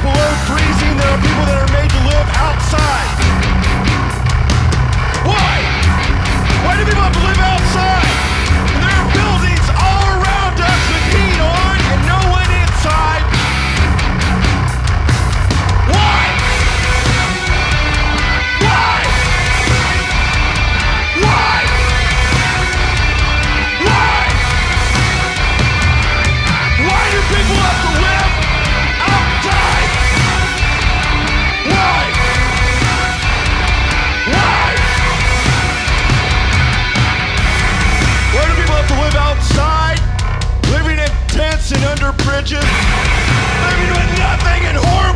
below freezing, there are people that are made to live outside. Why? Why do people have to live outside? There are buildings all around us with heat on and no one inside. Why? Why? Why? Why? Why do people have to live outside? Why? Why? Why do people have to live outside? Living in tents and under bridges? Living with nothing and horrible